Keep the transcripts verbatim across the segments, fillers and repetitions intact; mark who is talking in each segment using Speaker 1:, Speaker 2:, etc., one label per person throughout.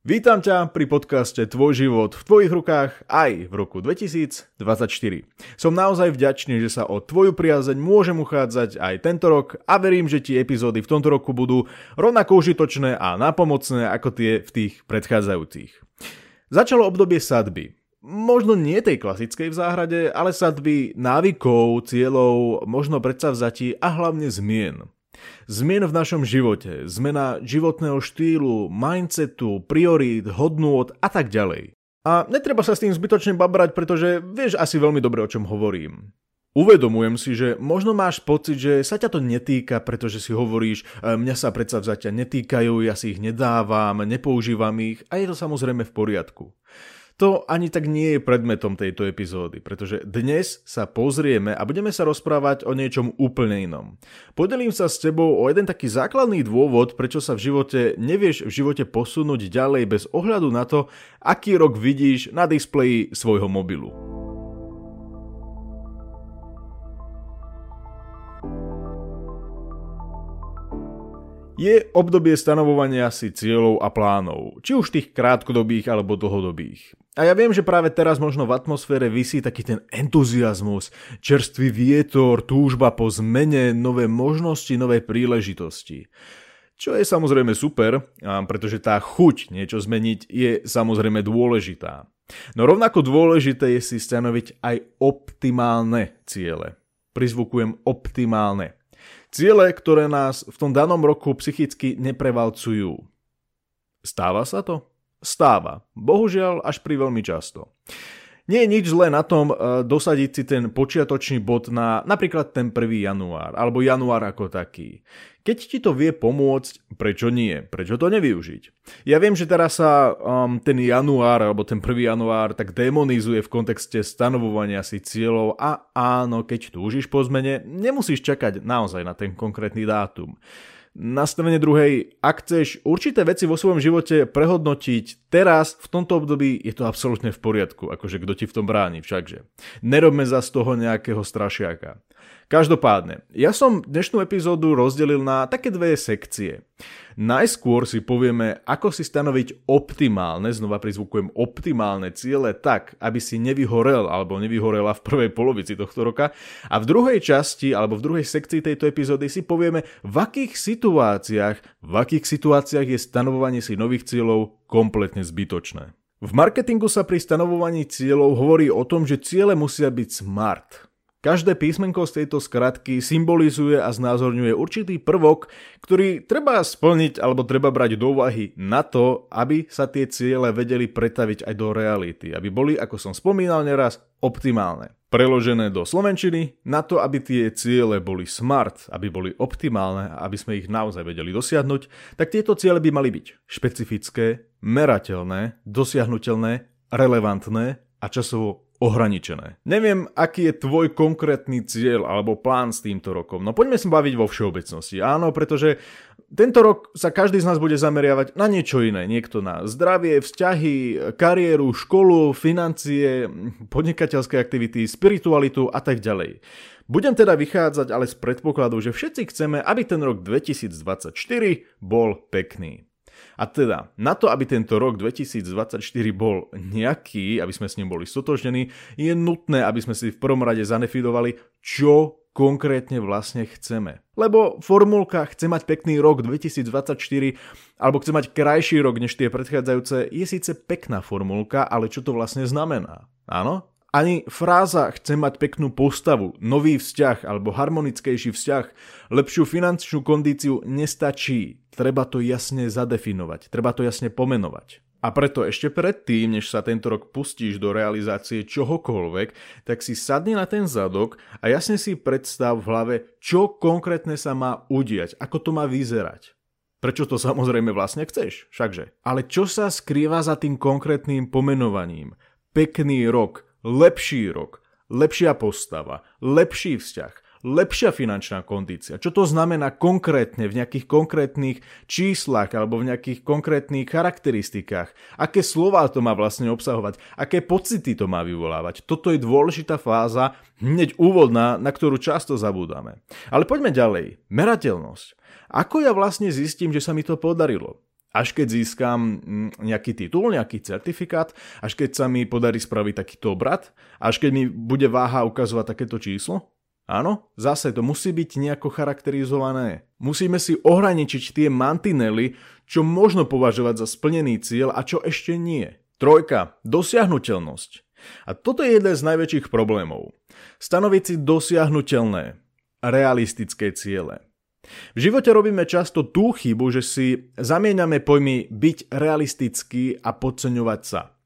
Speaker 1: Vítam ťa pri podcaste Tvoj život v tvojich rukách aj v roku dvetisícdvadsaťštyri. Som naozaj vďačný, že sa o tvoju priazeň môžem uchádzať aj tento rok a verím, že ti epizódy v tomto roku budú rovnako užitočné a nápomocné ako tie v tých predchádzajúcich. Začalo obdobie sadby. Možno nie tej klasickej v záhrade, ale sadby návykov, cieľov, možno predsavzatí a hlavne zmien. Zmien v našom živote, zmena životného štýlu, mindsetu, priorít, hodnôt a tak ďalej. A netreba sa s tým zbytočne babrať, pretože vieš asi veľmi dobre, o čom hovorím. Uvedomujem si, že možno máš pocit, že sa ťa to netýka, pretože si hovoríš, mňa sa predsavzatia netýkajú, ja si ich nedávam, nepoužívam ich a je to samozrejme v poriadku. To ani tak nie je predmetom tejto epizódy, pretože dnes sa pozrieme a budeme sa rozprávať o niečom úplne inom. Podelím sa s tebou o jeden taký základný dôvod, prečo sa v živote nevieš v živote posunúť ďalej bez ohľadu na to, aký rok vidíš na displeji svojho mobilu. Je obdobie stanovovania si cieľov a plánov, či už tých krátkodobých alebo dlhodobých. A ja viem, že práve teraz možno v atmosfére visí taký ten entuziasmus, čerstvý vietor, túžba po zmene, nové možnosti, nové príležitosti. Čo je samozrejme super, pretože tá chuť niečo zmeniť je samozrejme dôležitá. No rovnako dôležité je si stanoviť aj optimálne ciele. Prizvukujem optimálne. Ciele, ktoré nás v tom danom roku psychicky neprevalcujú. Stáva sa to? Stáva. Bohužiaľ až pri veľmi často. Nie je nič zlé na tom dosadiť si ten počiatočný bod na napríklad ten prvý január, alebo január ako taký. Keď ti to vie pomôcť, prečo nie? Prečo to nevyužiť? Ja viem, že teraz sa um, ten január, alebo ten prvý január tak demonizuje v kontexte stanovovania si cieľov a áno, keď túžiš po zmene, nemusíš čakať naozaj na ten konkrétny dátum. Na strane druhej, ak chceš určité veci vo svojom živote prehodnotiť teraz, v tomto období je to absolútne v poriadku, akože kto ti v tom bráni všakže. Nerobme za z toho nejakého strašiaka. Každopádne, ja som dnešnú epizódu rozdelil na také dve sekcie. Najskôr si povieme, ako si stanoviť optimálne, znova prizvukujem optimálne ciele tak, aby si nevyhorel alebo nevyhorela v prvej polovici tohto roka. A v druhej časti alebo v druhej sekcii tejto epizódy si povieme, v akých situáciách, v akých situáciách je stanovovanie si nových cieľov kompletne zbytočné. V marketingu sa pri stanovovaní cieľov hovorí o tom, že ciele musia byť smart. Každé písmenko z tejto skratky symbolizuje a znázorňuje určitý prvok, ktorý treba splniť alebo treba brať do úvahy na to, aby sa tie ciele vedeli pretaviť aj do reality, aby boli, ako som spomínal neraz, optimálne. Preložené do slovenčiny, na to, aby tie ciele boli smart, aby boli optimálne a aby sme ich naozaj vedeli dosiahnuť, tak tieto ciele by mali byť špecifické, merateľné, dosiahnuteľné, relevantné a časovo ohraničené. Neviem, aký je tvoj konkrétny cieľ alebo plán s týmto rokom, no poďme sa baviť vo všeobecnosti. Áno, pretože tento rok sa každý z nás bude zameriavať na niečo iné. Niekto na zdravie, vzťahy, kariéru, školu, financie, podnikateľské aktivity, spiritualitu a tak ďalej. Budem teda vychádzať ale z predpokladu, že všetci chceme, aby ten rok dvetisícdvadsaťštyri bol pekný. A teda, na to, aby tento rok dvetisícdvadsaťštyri bol nejaký, aby sme s ním boli stotožnení, je nutné, aby sme si v prvom rade zadefinovali, čo konkrétne vlastne chceme. Lebo formulka chce mať pekný rok dvetisícdvadsaťštyri alebo chce mať krajší rok než tie predchádzajúce je síce pekná formulka, ale čo to vlastne znamená? Áno? Ani fráza chce mať peknú postavu, nový vzťah alebo harmonickejší vzťah, lepšiu finančnú kondíciu nestačí. Treba to jasne zadefinovať, treba to jasne pomenovať. A preto ešte predtým, než sa tento rok pustíš do realizácie čohokoľvek, tak si sadni na ten zadok a jasne si predstav v hlave, čo konkrétne sa má udiať, ako to má vyzerať. Prečo to samozrejme vlastne chceš, všakže. Ale čo sa skrýva za tým konkrétnym pomenovaním? Pekný rok. Lepší rok, lepšia postava, lepší vzťah, lepšia finančná kondícia. Čo to znamená konkrétne v nejakých konkrétnych číslach alebo v nejakých konkrétnych charakteristikách? Aké slová to má vlastne obsahovať? Aké pocity to má vyvolávať? Toto je dôležitá fáza, hneď úvodná, na ktorú často zabúdame. Ale poďme ďalej. Merateľnosť. Ako ja vlastne zistím, že sa mi to podarilo? až keď získam nejaký titul, nejaký certifikát, až keď sa mi podarí spraviť takýto obrad, až keď mi bude váha ukazovať takéto číslo? Áno, zase to musí byť nejako charakterizované. Musíme si ohraničiť tie mantinely, čo možno považovať za splnený cieľ a čo ešte nie. Trojka, dosiahnuteľnosť. A toto je jeden z najväčších problémov. Stanoviť si dosiahnuteľné, realistické ciele. V živote robíme často tú chybu, že si zamieňame pojmy byť realistický a podceňovať sa.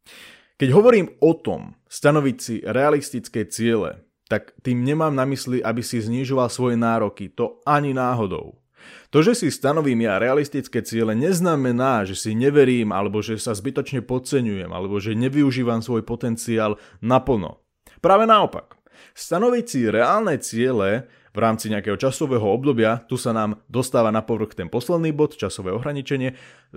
Speaker 1: Keď hovorím o tom, stanoviť si realistické ciele, tak tým nemám na mysli, aby si znižoval svoje nároky, to ani náhodou. To, že si stanovím ja realistické ciele, neznamená, že si neverím, alebo že sa zbytočne podceňujem, alebo že nevyužívam svoj potenciál naplno. Práve naopak. Stanoviť si reálne ciele v rámci nejakého časového obdobia, tu sa nám dostáva na povrch ten posledný bod, časové ohraničenie,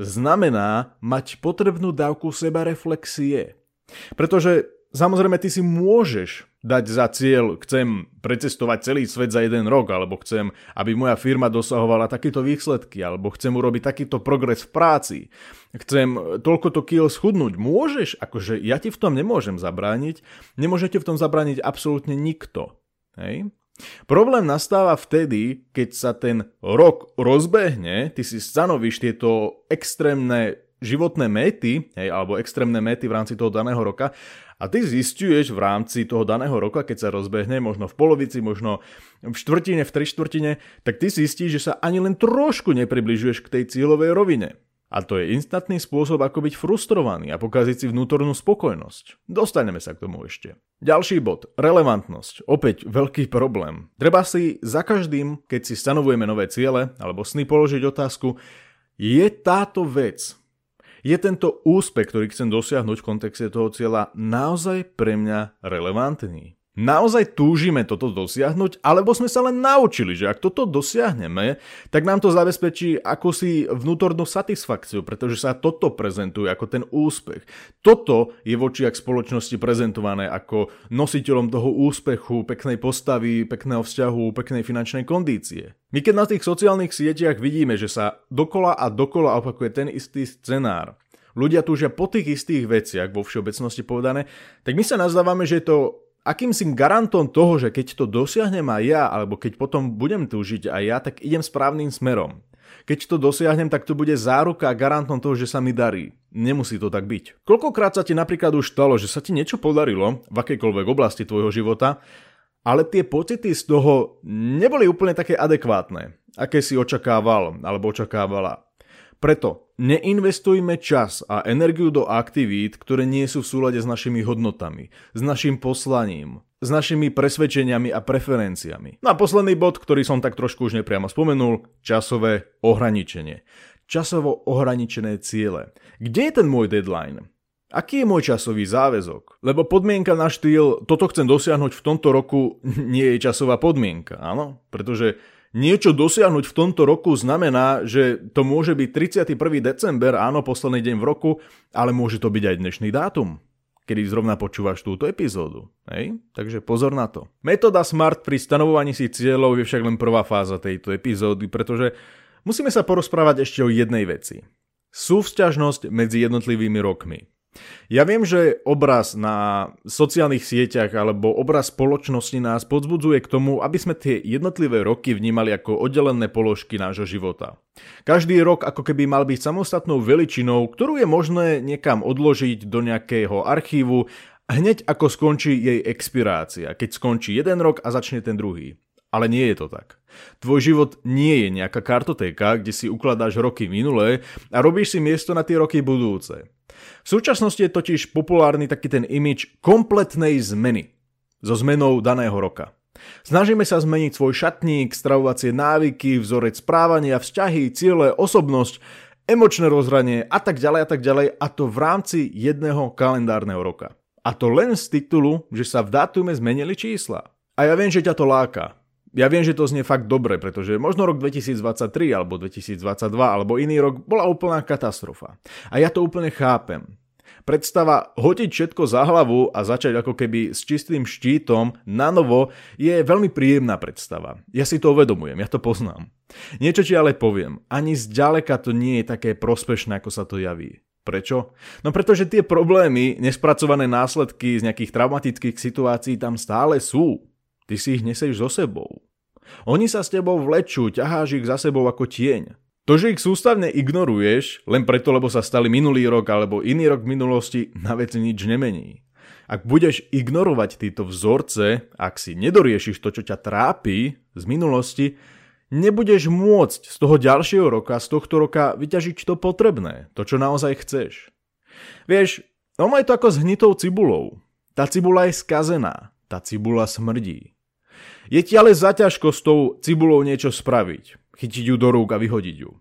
Speaker 1: znamená mať potrebnú dávku sebareflexie. Pretože samozrejme ty si môžeš dať za cieľ, chcem precestovať celý svet za jeden rok, alebo chcem, aby moja firma dosahovala takéto výsledky, alebo chcem urobiť takýto progres v práci, chcem toľkoto kil schudnúť. Môžeš, akože ja ti v tom nemôžem zabrániť, nemôžete v tom zabrániť absolútne nikto. Hej? Problém nastáva vtedy, keď sa ten rok rozbehne, ty si stanovíš tieto extrémne životné méty, hej, alebo extrémne méty v rámci toho daného roka a ty zisťuješ v rámci toho daného roka, keď sa rozbehne, možno v polovici, možno v štvrtine, v trištvrtine, tak ty zistíš, že sa ani len trošku nepribližuješ k tej cieľovej rovine. A to je instantný spôsob, ako byť frustrovaný a pokaziť si vnútornú spokojnosť. Dostaneme sa k tomu ešte. Ďalší bod, relevantnosť. Opäť veľký problém. Treba si za každým, keď si stanovujeme nové ciele alebo sny, položiť otázku, je táto vec, je tento úspech, ktorý chcem dosiahnuť v kontexte toho cieľa, naozaj pre mňa relevantný? Naozaj túžime toto dosiahnuť, alebo sme sa len naučili, že ak toto dosiahneme, tak nám to zabezpečí akúsi vnútornú satisfakciu, pretože sa toto prezentuje ako ten úspech. Toto je v očiach spoločnosti prezentované ako nositeľom toho úspechu, peknej postavy, pekného vzťahu, peknej finančnej kondície. My keď na tých sociálnych sieťach vidíme, že sa dokola a dokola opakuje ten istý scenár, ľudia túžia po tých istých veciach, vo všeobecnosti povedané, tak my sa nazdávame, že je to akýmsi garantom toho, že keď to dosiahnem aj ja, alebo keď potom budem túžiť aj ja, tak idem správnym smerom. Keď to dosiahnem, tak to bude záruka a garantom toho, že sa mi darí. Nemusí to tak byť. Koľkokrát sa ti napríklad už stalo, že sa ti niečo podarilo v akejkoľvek oblasti tvojho života, ale tie pocity z toho neboli úplne také adekvátne, aké si očakával alebo očakávala. Preto neinvestujme čas a energiu do aktivít, ktoré nie sú v súlade s našimi hodnotami, s našim poslaním, s našimi presvedčeniami a preferenciami. No a posledný bod, ktorý som tak trošku už nepriamo spomenul, časové ohraničenie. Časovo ohraničené ciele. Kde je ten môj deadline? Aký je môj časový záväzok? Lebo podmienka na štýl, toto chcem dosiahnuť v tomto roku, nie je časová podmienka, áno? Pretože niečo dosiahnuť v tomto roku znamená, že to môže byť tridsiateho prvého december, áno, posledný deň v roku, ale môže to byť aj dnešný dátum, kedy zrovna počúvaš túto epizódu. Hej? Takže pozor na to. Metóda SMART pri stanovovaní si cieľov je však len prvá fáza tejto epizódy, pretože musíme sa porozprávať ešte o jednej veci. Súvzťažnosť medzi jednotlivými rokmi. Ja viem, že obraz na sociálnych sieťach alebo obraz spoločnosti nás povzbudzuje k tomu, aby sme tie jednotlivé roky vnímali ako oddelené položky nášho života. Každý rok ako keby mal byť samostatnou veličinou, ktorú je možné niekam odložiť do nejakého archívu hneď ako skončí jej expirácia, keď skončí jeden rok a začne ten druhý. Ale nie je to tak. Tvoj život nie je nejaká kartotéka, kde si ukladáš roky minulé a robíš si miesto na tie roky budúce. V súčasnosti je totiž populárny taký ten imidž kompletnej zmeny so zmenou daného roka. Snažíme sa zmeniť svoj šatník, stravovacie návyky, vzorec správania, vzťahy, ciele, osobnosť, emočné rozhranie a tak ďalej a tak ďalej, a to v rámci jedného kalendárneho roka. A to len z titulu, že sa v dátume zmenili čísla. A ja viem, že ťa to láka. Ja viem, že to znie fakt dobre, pretože možno rok dvetisícdvadsaťtri alebo dvetisícdvadsaťdva alebo iný rok bola úplná katastrofa. A ja to úplne chápem. Predstava hodiť všetko za hlavu a začať ako keby s čistým štítom na novo je veľmi príjemná predstava. Ja si to uvedomujem, ja to poznám. Niečo ti ale poviem, ani zďaleka to nie je také prospešné, ako sa to javí. Prečo? No pretože tie problémy, nespracované následky z nejakých traumatických situácií tam stále sú. Ty si ich neseš so sebou. Oni sa s tebou vlečú, ťaháš ich za sebou ako tieň. To, že ich sústavne ignoruješ, len preto, lebo sa stali minulý rok alebo iný rok v minulosti, na veci nič nemení. Ak budeš ignorovať tieto vzorce, ak si nedoriešiš to, čo ťa trápi z minulosti, nebudeš môcť z toho ďalšieho roka, z tohto roka vyťažiť to potrebné, to, čo naozaj chceš. Vieš, ono je to ako s hnitou cibulou. Tá cibula je skazená, tá cibula smrdí. Je ti ale zaťažko s tou cibulou niečo spraviť, chytiť ju do rúk a vyhodiť ju.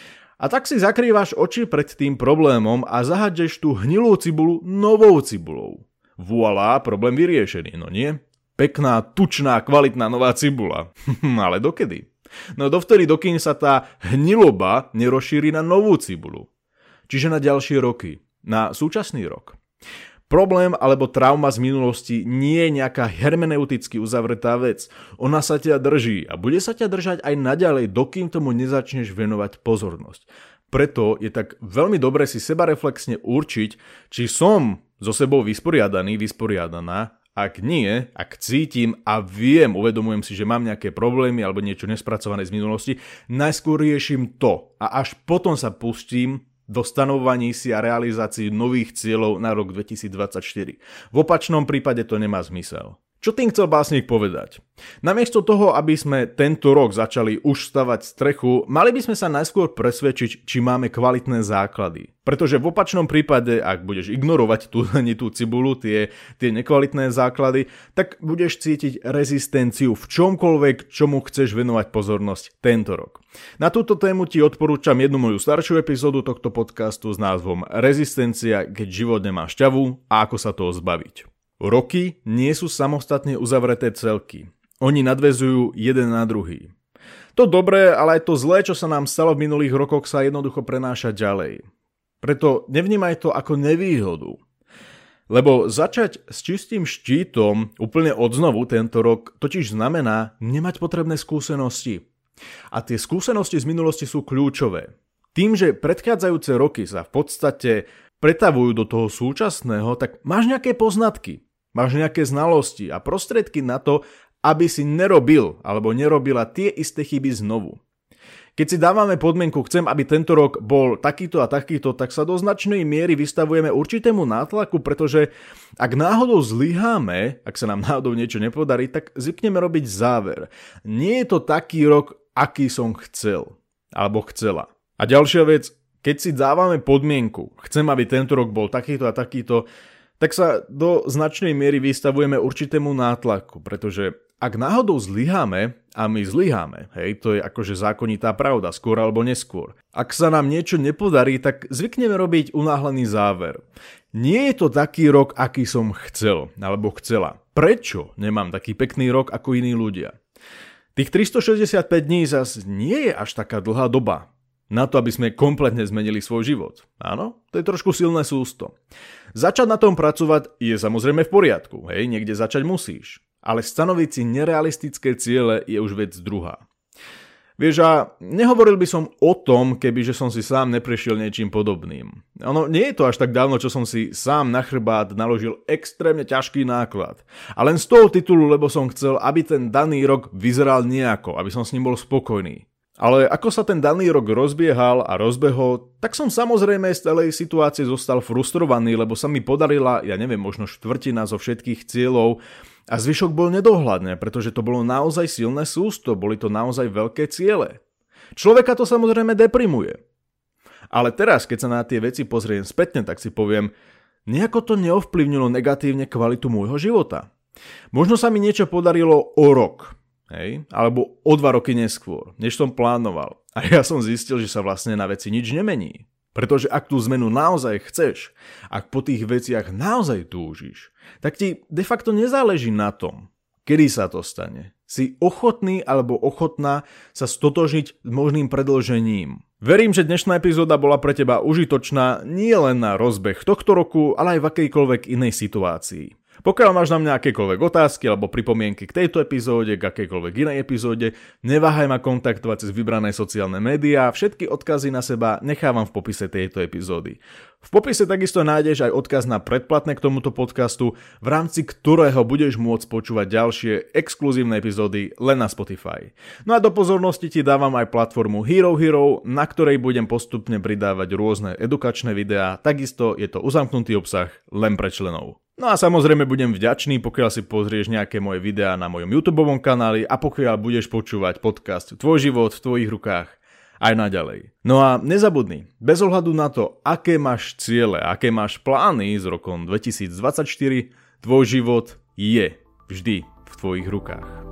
Speaker 1: A tak si zakrývaš oči pred tým problémom a zahádžeš tú hnilú cibulu novou cibulou. Voilà, problém vyriešený, no nie? Pekná, tučná, kvalitná nová cibula. Ale dokedy? No dovtedy, dokým sa tá hniloba nerozšíri na novú cibulu. Čiže na ďalšie roky. Na súčasný rok. Problém alebo trauma z minulosti nie je nejaká hermeneuticky uzavretá vec. Ona sa ťa drží a bude sa ťa držať aj naďalej, dokým tomu nezačneš venovať pozornosť. Preto je tak veľmi dobre si sebareflexne určiť, či som so sebou vysporiadaný, vysporiadaná. Ak nie, ak cítim a viem, uvedomujem si, že mám nejaké problémy alebo niečo nespracované z minulosti, najskôr riešim to a až potom sa pustím do stanovovaní si a realizácii nových cieľov na rok dvetisícdvadsaťštyri. V opačnom prípade to nemá zmysel. Čo tým chcel básnik povedať? Namiesto toho, aby sme tento rok začali už stavať strechu, mali by sme sa najskôr presvedčiť, či máme kvalitné základy. Pretože v opačnom prípade, ak budeš ignorovať tú, tú cibulu, tie, tie nekvalitné základy, tak budeš cítiť rezistenciu v čomkoľvek, čomu chceš venovať pozornosť tento rok. Na túto tému ti odporúčam jednu moju staršiu epizódu tohto podcastu s názvom Rezistencia, keď život nemá šťavu a ako sa toho zbaviť. Roky nie sú samostatne uzavreté celky. Oni nadväzujú jeden na druhý. To dobré, ale aj to zlé, čo sa nám stalo v minulých rokoch, sa jednoducho prenáša ďalej. Preto nevnímaj to ako nevýhodu. Lebo začať s čistým štítom úplne odznovu tento rok totiž znamená nemať potrebné skúsenosti. A tie skúsenosti z minulosti sú kľúčové. Tým, že predchádzajúce roky sa v podstate pretavujú do toho súčasného, tak máš nejaké poznatky. Máš nejaké znalosti a prostriedky na to, aby si nerobil alebo nerobila tie isté chyby znovu. Keď si dávame podmienku, chcem, aby tento rok bol takýto a takýto, tak sa do značnej miery vystavujeme určitému nátlaku, pretože ak náhodou zlyháme, ak sa nám náhodou niečo nepodarí, tak zvykneme robiť záver. Nie je to taký rok, aký som chcel alebo chcela. A ďalšia vec, keď si dávame podmienku, chcem, aby tento rok bol takýto a takýto, tak sa do značnej miery vystavujeme určitému nátlaku, pretože ak náhodou zlyháme, a my zlyháme, hej, to je akože zákonitá pravda, skôr alebo neskôr. Ak sa nám niečo nepodarí, tak zvykneme robiť unáhlený záver. Nie je to taký rok, aký som chcel, alebo chcela. Prečo nemám taký pekný rok ako iní ľudia? Tých tristošesťdesiatpäť dní zas nie je až taká dlhá doba na to, aby sme kompletne zmenili svoj život. Áno, to je trošku silné sústo. Začať na tom pracovať je samozrejme v poriadku, hej, niekde začať musíš. Ale stanoviť si nerealistické ciele je už vec druhá. Vieš, a nehovoril by som o tom, kebyže som si sám neprešiel niečím podobným. Ono nie je to až tak dávno, čo som si sám na chrbát naložil extrémne ťažký náklad. A len z toho titulu, lebo som chcel, aby ten daný rok vyzeral nejako, aby som s ním bol spokojný. Ale ako sa ten daný rok rozbiehal a rozbehol, tak som samozrejme z celej situácie zostal frustrovaný, lebo sa mi podarila, ja neviem, možno štvrtina zo všetkých cieľov a zvyšok bol nedohľadné, pretože to bolo naozaj silné sústo, boli to naozaj veľké ciele. Človeka to samozrejme deprimuje. Ale teraz, keď sa na tie veci pozriem spätne, tak si poviem, nejako to neovplyvnilo negatívne kvalitu môjho života. Možno sa mi niečo podarilo o rok. Hej, alebo o dva roky neskôr, než som plánoval. A ja som zistil, že sa vlastne na veci nič nemení. Pretože ak tú zmenu naozaj chceš, ak po tých veciach naozaj túžiš, tak ti de facto nezáleží na tom, kedy sa to stane, Si ochotný alebo ochotná sa stotožniť s možným predĺžením. Verím, že dnešná epizóda bola pre teba užitočná nie len na rozbeh tohto roku, ale aj v akejkoľvek inej situácii. Pokiaľ máš na mňa akékoľvek otázky alebo pripomienky k tejto epizóde, k akejkoľvek inej epizóde, neváhaj ma kontaktovať cez vybrané sociálne médiá, všetky odkazy na seba nechávam v popise tejto epizódy. V popise takisto nájdeš aj odkaz na predplatné k tomuto podcastu, v rámci ktorého budeš môcť počúvať ďalšie exkluzívne epizódy len na Spotify. No a do pozornosti ti dávam aj platformu Hero Hero, na ktorej budem postupne pridávať rôzne edukačné videá, takisto je to uzamknutý obsah len pre členov. No a samozrejme budem vďačný, pokiaľ si pozrieš nejaké moje videá na mojom YouTubeovom kanáli a pokiaľ budeš počúvať podcast Tvoj život v tvojich rukách aj naďalej. No a nezabudni, bez ohľadu na to, aké máš ciele, aké máš plány s rokom dvetisícdvadsaťštyri, tvoj život je vždy v tvojich rukách.